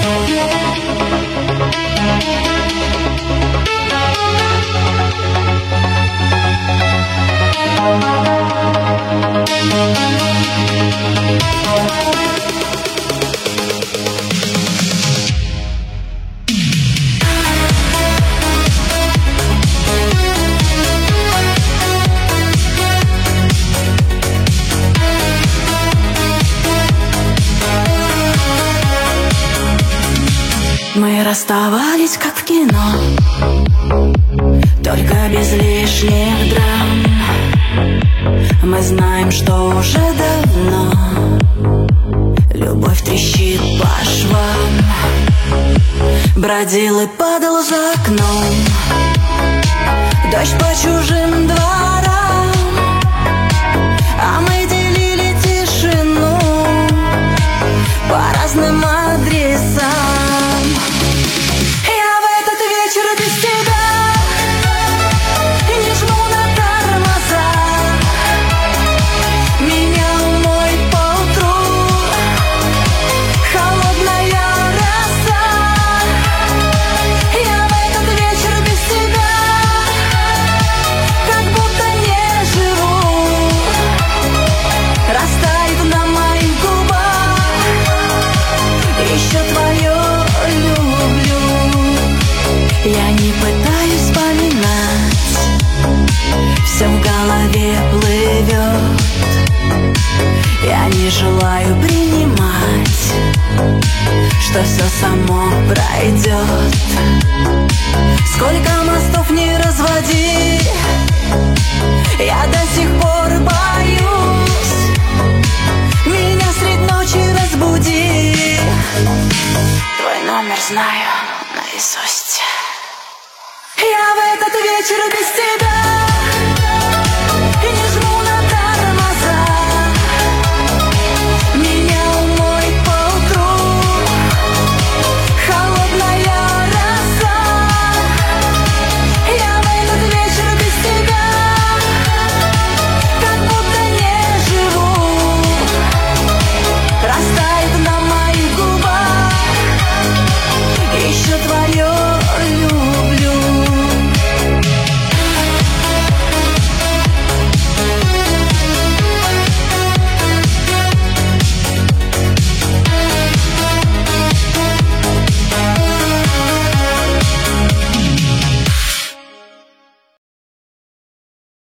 Мы расставались, как в кино, только без лишних драм. Мы знаем, что уже давно любовь трещит по швам. Бродил и падал за окном дождь по чужим дворам, а мы делили тишину по разным адресам. Без тебя не жму на тормоза, менял мой поутру холодная роса. Я в этот вечер без тебя как будто не живу. Растает на моих губах еще твое люблю. Я не пытаюсь вспоминать, все в голове плывет. Я не желаю принимать, что все само пройдет. Сколько мостов не разводи, я до сих пор боюсь. Меня средь ночи разбуди, твой номер знаю наизусть. Я в этот вечер без тебя